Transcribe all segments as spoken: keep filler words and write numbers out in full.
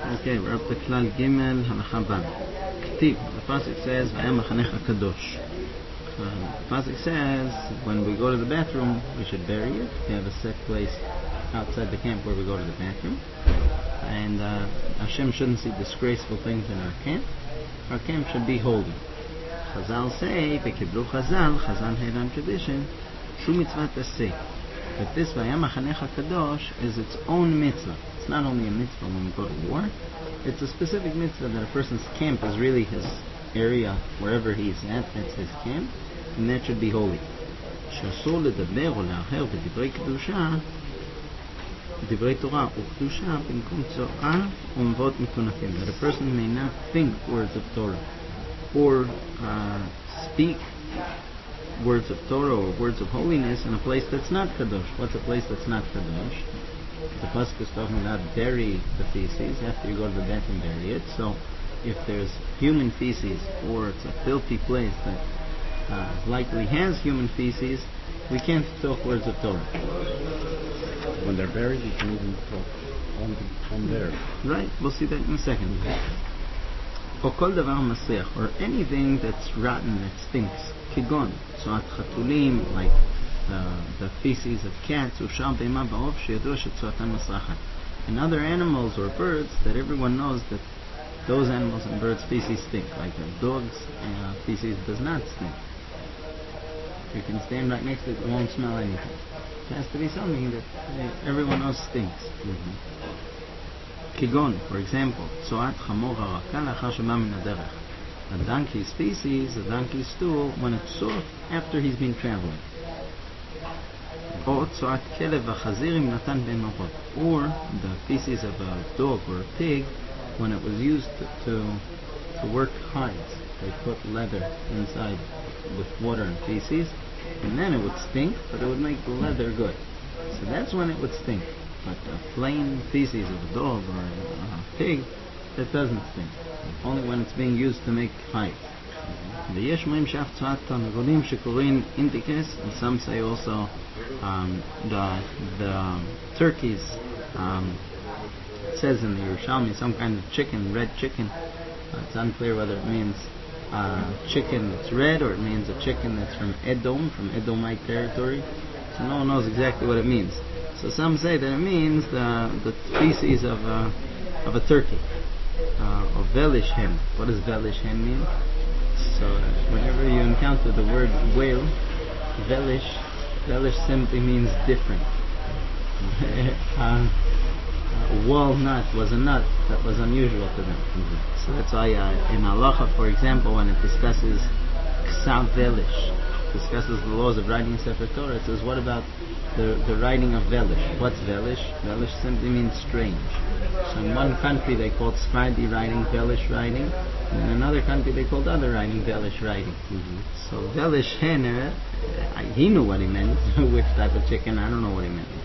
Okay, we're up to Klal Gimel Halacha Bab. K'tiv, the pasuk says, "Vayam Machanecha Kadosh." Uh, the pasuk says, when we go to the bathroom, we should bury it. We have a set place outside the camp where we go to the bathroom, and uh, Hashem shouldn't see disgraceful things in our camp. Our camp should be holy. Chazal say, "V'kiblu Chazal, Chazal had on tradition, Shu mitzvah taseh." But this Vayam Machanecha Kadosh is its own mitzvah. It's not only a mitzvah when we go to war, it's a specific mitzvah that a person's camp is really his area, wherever he's at, that's his camp, and that should be holy. שאסור לדבר או לאחר בדברי קדושה, דברי תורה וקדושה במקום צואה ומבואות מטונפים. That a person may not think words of Torah or uh, speak words of Torah or words of holiness in a place that's not Kadosh. What's a place that's not Kadosh? The pasuk is talking about bury the feces. After you go to the bathroom, bury it. So if there's human feces or it's a filthy place that uh, likely has human feces, we can't talk words of Torah. When they're buried, you can even talk on, on there. Right, we'll see that in a second. Or kol davar masech, or anything that's rotten, that stinks. Kigon, soat chatulim, like uh, the feces of cats, ushar beima ba'ov sheyadua shetzoatan masrachat. And other animals or birds that everyone knows that those animals and birds' feces stink. Like a dog's uh, feces does not stink. You can stand right next to it, it won't smell anything. It has to be something that uh, everyone knows stinks. Mm-hmm. Kigon, for example, Tzoat Chamor Haraka Lachar Shema Min Haderech. A donkey's feces, a donkey's stool, when it's soft after he's been traveling. Or Tzoat Kelev HaChazir Im Natan Ben Morot. Or the feces of a dog or a pig when it was used to, to, to work hides. They put leather inside with water and feces, and then it would stink, but it would make the leather good. So that's when it would stink. But a plain feces of a dog or a, a pig, that doesn't stink. Only when it's being used to make hides. ויש אומרים שאף צואת תרנגולים שקוראים אינדיקס, and some say also um, the the um, turkeys. Um, it says in the Yerushalmi some kind of chicken, red chicken. Uh, it's unclear whether it means uh, chicken that's red or it means a chicken that's from Edom, from Edomite territory. So no one knows exactly what it means. So some say that it means the the feces of a, of a turkey, uh, or velish hen. What does velish hen mean? So uh, whenever you encounter the word whale, velish, velish simply means different. uh, uh, walnut was a nut that was unusual to them. Mm-hmm. So that's why uh, in Halacha, for example, when it discusses ksav velish, discusses the laws of writing Sefer Torah, it says, what about the, the writing of velish? What's velish? Velish simply means strange. So in one country they called Sephardi writing velish writing, and in another country they called other writing velish writing. Mm-hmm. So velish hen, uh, he knew what he meant, which type of chicken, I don't know what he meant.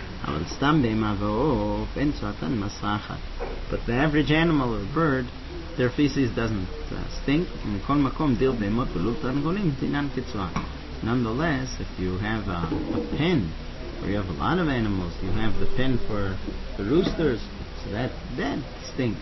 But the average animal or bird, their feces doesn't uh, stink. Nonetheless, if you have a, a pen where you have a lot of animals, you have the pen for the roosters, so that that stinks.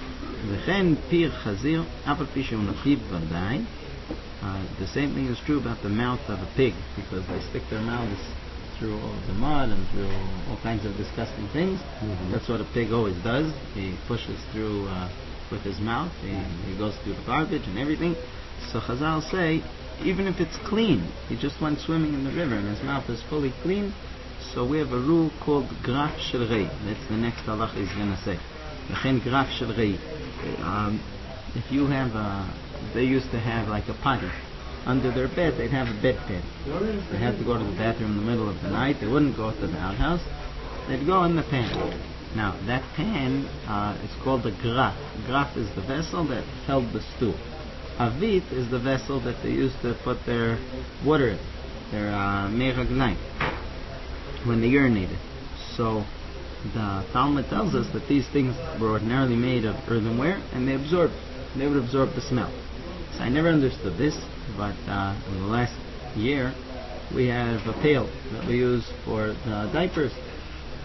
Uh, the same thing is true about the mouth of a pig, because they stick their mouths through all the mud and through all kinds of disgusting things. Mm-hmm. That's what a pig always does. He pushes through uh, with his mouth. He, he goes through the garbage and everything. So Chazal say, even if it's clean, he just went swimming in the river and his mouth is fully clean, so we have a rule called graf shel rei. That's the next halacha he's going to say. V'chen graf shel rei. Um, if you have a, they used to have like a potty under their bed, they'd have a bed pan. They had to go to the bathroom in the middle of the night. They wouldn't go to the outhouse. They'd go in the pan. Now, that pan uh, is called a graf. Graf is the vessel that held the stool. Avit is the vessel that they used to put their water in, their mei raglayim, when they urinated. So, the Talmud tells us that these things were ordinarily made of earthenware, and they absorbed. They would absorb the smell. So I never understood this, but uh, in the last year we have a pail that we use for the diapers.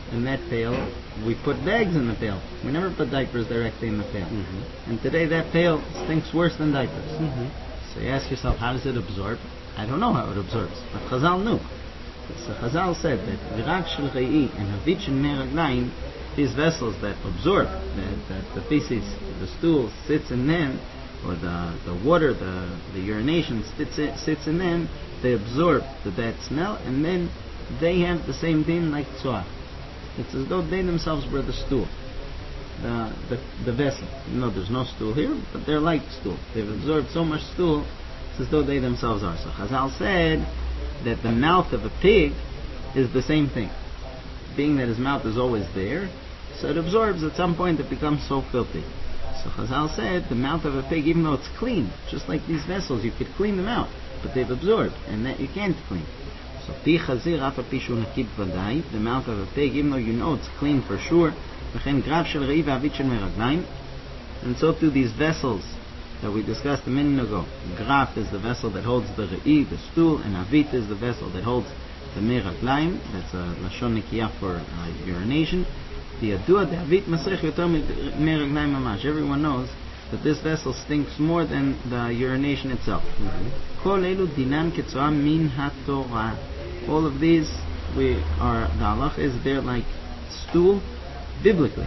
in that pail, we put bags in the pail. We never put diapers directly in the pail. Mm-hmm. And today that pail stinks worse than diapers. Mm-hmm. So you ask yourself, how does it absorb? I don't know how it absorbs, but Chazal knew. So Chazal said that Virak shel Re'i and Havit shel Mei Raglayim, these vessels that absorb, that, that the feces, the stool sits in them, or the, the water, the, the urination sits, sits in them, they absorb the bad smell, and then they have the same thing like tzoah. It's as though they themselves were the stool, the, the, the vessel. You know, there's no stool here, but they're like stool. They've absorbed so much stool, it's as though they themselves are. So Chazal said that the mouth of a pig is the same thing. Being that his mouth is always there, so it absorbs. At some point it becomes so filthy. So Chazal said the mouth of a pig, even though it's clean, just like these vessels, you could clean them out, but they've absorbed, and that you can't clean. So pi chazir af pi shu nakid v'dai, the mouth of a pig, even though you know it's clean for sure, v'chen graf shel re'i v'avit shel mei raglayim, and so too these vessels that we discussed a minute ago. Graf is the vessel that holds the re'i, the stool, and avit is the vessel that holds the mei raglayim. That's a lashon nikiyah for uh, urination. The adua the avit masech yoter mei raglayim mamash. Everyone knows that this vessel stinks more than the urination itself. Kol elu dinan ketzoah min haTorah. All of these, we are the halach is they're like stool biblically.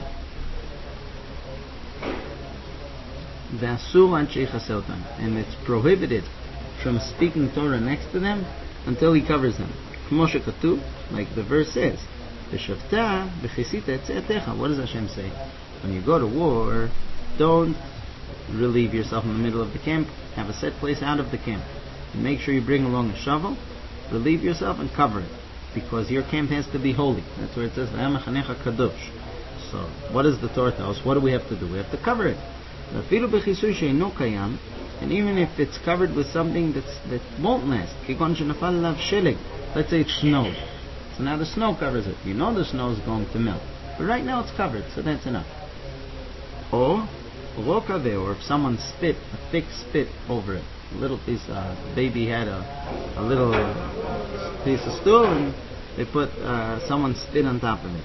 V'asur anshe chaseh otam, and it's prohibited from speaking Torah next to them until he covers them. Kmo shekatuv, like the verse says, v'shavta v'chisita etzetecha. What does Hashem say? When you go to war, don't relieve yourself in the middle of the camp. Have a set place out of the camp. And make sure you bring along a shovel, relieve yourself, and cover it. Because your camp has to be holy. That's where it says, V'yamachanecha kadosh. So, what does the Torah tell us? What do we have to do? We have to cover it. And even if it's covered with something that's, that won't last, let's say it snowed. So now the snow covers it. You know the snow is going to melt. But right now it's covered, so that's enough. Or, or if someone spit a thick spit over it, a little piece, uh, the baby had a, a little piece of stool and they put uh, someone spit on top of it.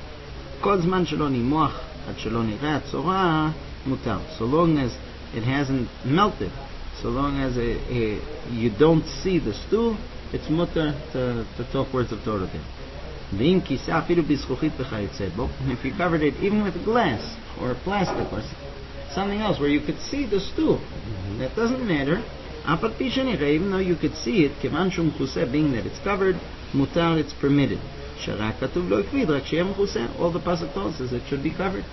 So long as it hasn't melted, so long as it, it, you don't see the stool, it's mutter to, to talk words of Torah there. And if you covered it even with glass or plastic or something else where you could see the stool, mm-hmm. that doesn't matter. Even though you could see it, being that it's covered, mutar, it's permitted. All the pasuk tells us it should be covered.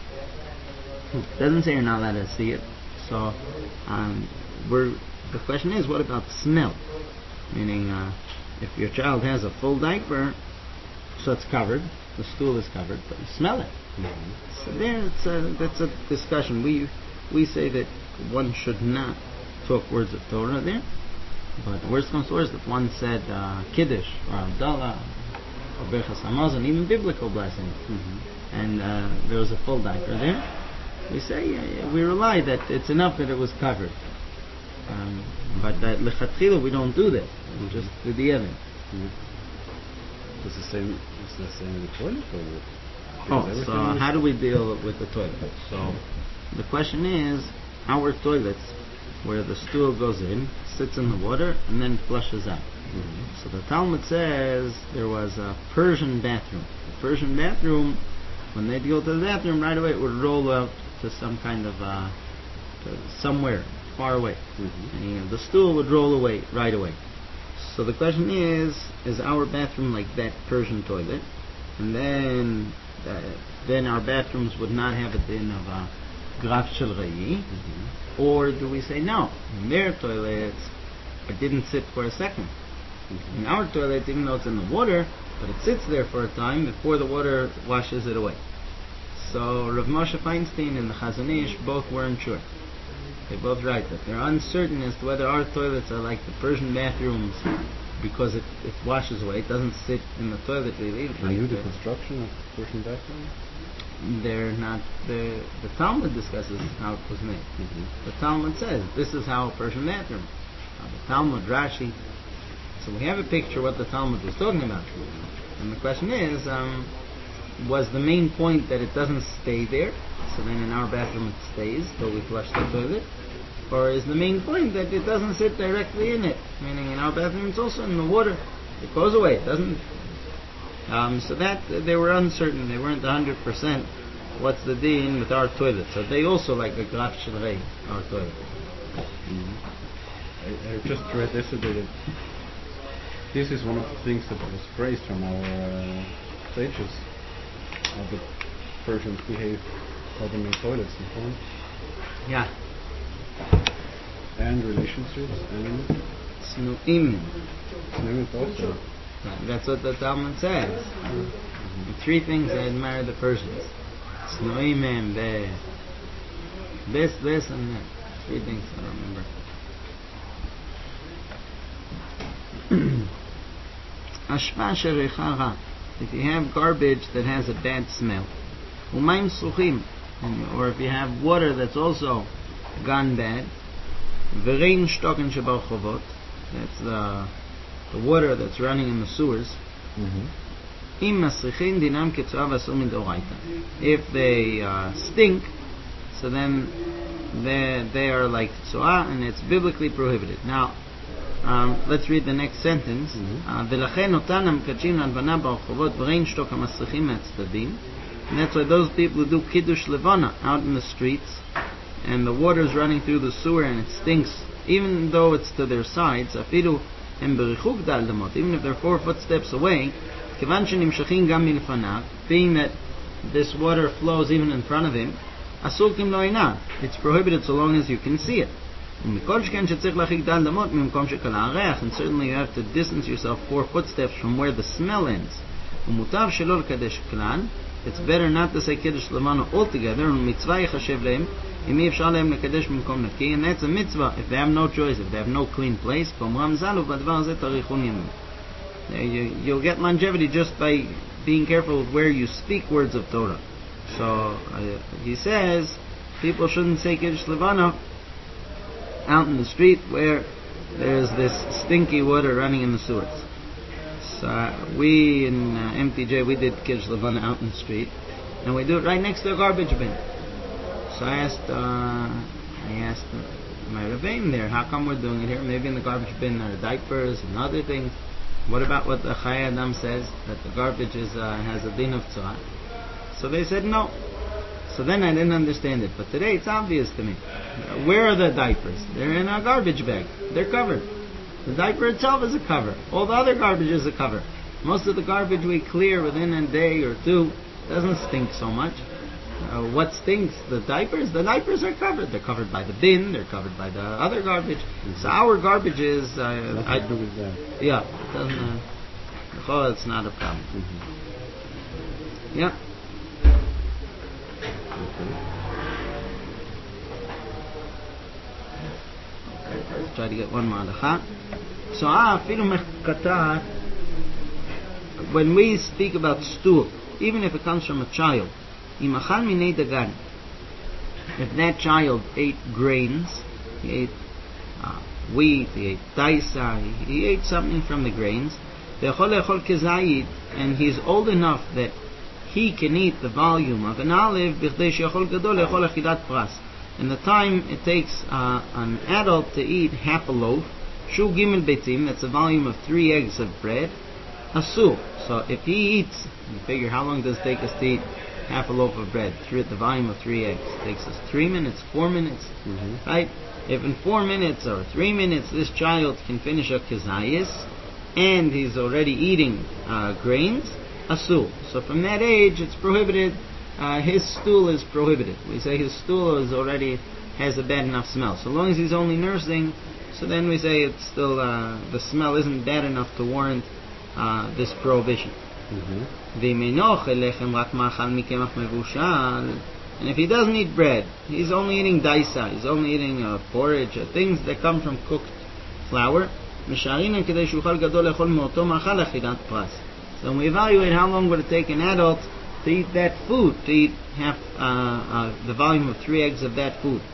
It doesn't say you're not allowed to see it. So, um, we're, the question is, what about smell? Meaning, uh, if your child has a full diaper, so it's covered, the stool is covered, but you smell it. Mm-hmm. So there, it's a, that's a discussion. We we say that one should not talk words of Torah there, but worst comes to worst, if one said uh, Kiddush or Abdallah or Berchas Hamazon, even biblical blessings, mm-hmm. and uh, there was a full diaper there, we say uh, we rely that it's enough that it was covered. Um, but that lechatchila we don't do that. We just do the other. Mm-hmm. It's the same. It's the same in the toilet, or what? Oh, so how do we deal with the toilet? So the question is, our toilets, where the stool goes in, sits in the water, and then flushes out. Mm-hmm. So the Talmud says there was a Persian bathroom. The Persian bathroom, when they'd go to the bathroom, right away it would roll out to some kind of uh, to somewhere far away, mm-hmm. and you know, the stool would roll away right away. So the question is, is our bathroom like that Persian toilet? And then uh, then our bathrooms would not have a din of a graf shel re'i, mm-hmm. or do we say no? In their toilets, it didn't sit for a second. Mm-hmm. In our toilet, even though it's in the water, but it sits there for a time before the water washes it away. So Rav Moshe Feinstein and the Chazon Ish both weren't sure. They both write that they're uncertain as to whether our toilets are like the Persian bathrooms because it, it washes away. It doesn't sit in the toilet really. They like knew the, the construction of Persian bathrooms? They're not. The the Talmud discusses how it was made. Mm-hmm. The Talmud says this is how a Persian bathroom. Now, the Talmud, Rashi. So we have a picture what the Talmud was talking about. And the question is, um, was the main point that it doesn't stay there, so then in our bathroom it stays till we flush the toilet? Or is the main point that it doesn't sit directly in it? Meaning in our bathroom it's also in the water. It goes away. It doesn't... Um, so that, uh, they were uncertain. They weren't one hundred percent what's the deen with our toilet. So they also like a graf shelrei, our toilet. Mm-hmm. I, I just read yesterday that this is one of the things that was praised from our uh, sages. How the Persians behave, how they make toilets and so on. Yeah. And relationships and Snu'im. Snu'im also. That's what the Talmud says. Mm-hmm. The three things I admire the Persians. Snu'im, the this, this, and that. Three things I remember. Ashva sherecha ra. If you have garbage that has a bad smell, umayim suchim, or if you have water that's also gone bad, v'rein shtoken shebarchovot, that's the the water that's running in the sewers. Im masrichin dinam ketzua v'asur midoraita. If they uh, stink, so then they they are like tzuah, and it's biblically prohibited. Now, um, let's read the next sentence. V'lachen otan hamkadshim l'halvana barchovot v'rein shtok hamasrichim me'atzdadim. And that's why those people who do kiddush levana out in the streets, and the water's running through the sewer and it stinks, even though it's to their sides, afilu hem berichuk dal damot, even if they're four footsteps away, kivan shenimshachin gam milfanav, being that this water flows even in front of him, asur kim lo einav, it's prohibited so long as you can see it. And certainly you have to distance yourself four footsteps from where the smell ends. It's better not to say Kiddush Levana altogether, and that's a mitzvah if they have no choice, if they have no clean place. You, you'll get longevity just by being careful with where you speak words of Torah. So uh, he says people shouldn't say Kiddush Levana out in the street where there's this stinky water running in the sewers. So uh, we in uh, M T J, we did Kiddush Levana out in the street, and we do it right next to a garbage bin. So I asked, uh, I asked uh, my Rebbeim there, how come we're doing it here? Maybe in the garbage bin are diapers and other things. What about what the Chai Adam says, that the garbage is uh, has a din of tzara? So they said no. So then I didn't understand it, but today it's obvious to me. Where are the diapers? They're in a garbage bag. They're covered. The diaper itself is a cover. All the other garbage is a cover. Most of the garbage we clear within a day or two. Doesn't stink so much. Uh, what stinks? The diapers? The diapers are covered. They're covered by the bin. They're covered by the other garbage. Mm-hmm. So our garbage is... Uh, Nothing I, to do with that. Yeah. It doesn't... Uh, oh, it's not a problem. Mm-hmm. Yeah. Let's try to get one more halacha. So, ah, when we speak about stool, even if it comes from a child, if that child ate grains, he ate uh, wheat, he ate daisa, he, he ate something from the grains, and he's old enough that he can eat the volume of an olive, and the time it takes uh, an adult to eat half a loaf, shu gimel beitim, that's a volume of three eggs of bread, asur. So if he eats, you figure how long does it take us to eat half a loaf of bread, three at the volume of three eggs? It takes us three minutes, four minutes, mm-hmm. right? If in four minutes or three minutes this child can finish a kizayis, and he's already eating uh, grains, asur. So from that age it's prohibited. Uh, his stool is prohibited. We say his stool is already has a bad enough smell. So long as he's only nursing, so then we say it's still uh, the smell isn't bad enough to warrant uh, this prohibition. Mm-hmm. And if he doesn't eat bread, he's only eating daisa, he's only eating uh, porridge, uh, things that come from cooked flour. So when we evaluate how long would it take an adult to eat that food, to eat half uh, uh, the volume of three eggs of that food.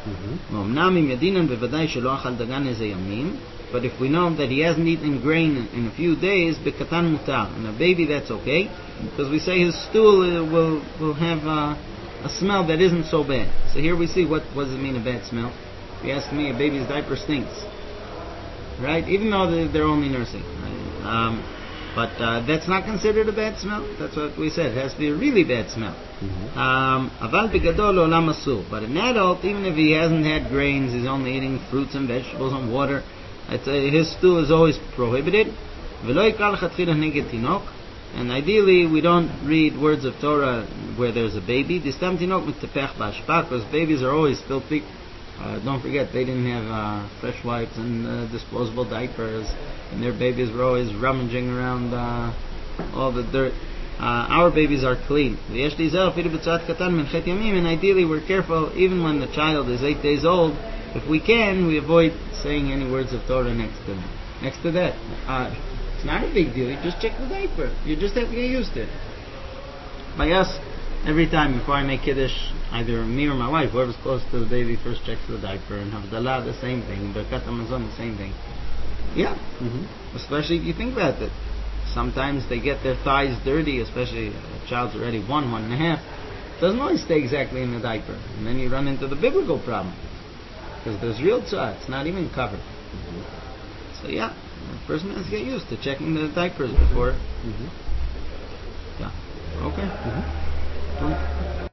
Mm-hmm. But if we know that he hasn't eaten grain in, in a few days, bekatan mutar, and a baby, that's okay, because we say his stool uh, will will have uh, a smell that isn't so bad. So here we see what, what does it mean, a bad smell. If you ask me, a baby's diaper stinks, right? Even though they're, they're only nursing. Right? Um, but uh, that's not considered a bad smell. That's what we said. It has to be a really bad smell. Aval begadol olam asur. But an adult, even if he hasn't had grains, he's only eating fruits and vegetables and water, I'd say his stool is always prohibited. And ideally, we don't read words of Torah where there's a baby. Because babies are always filthy. Uh, don't forget, they didn't have uh, fresh wipes and uh, disposable diapers, and their babies were always rummaging around uh, all the dirt. Uh, our babies are clean. And ideally, we're careful, even when the child is eight days old, if we can, we avoid saying any words of Torah next to them. Next to that. Uh, it's not a big deal. You just check the diaper. You just have to get used to it. By us, every time before I make Kiddush, either me or my wife, whoever's close to the baby, first checks the diaper. And Havdalah, the same thing. Birkat HaMazon, the same thing. Yeah. Mm-hmm. Especially if you think about it. Sometimes they get their thighs dirty, especially if a child's already one, one and a half. It doesn't always stay exactly in the diaper. And then you run into the biblical problem. Because there's real tzah, it's not even covered. Mm-hmm. So yeah, the person has to get used to checking the diapers before. Mm-hmm. Yeah. Okay. Mm-hmm.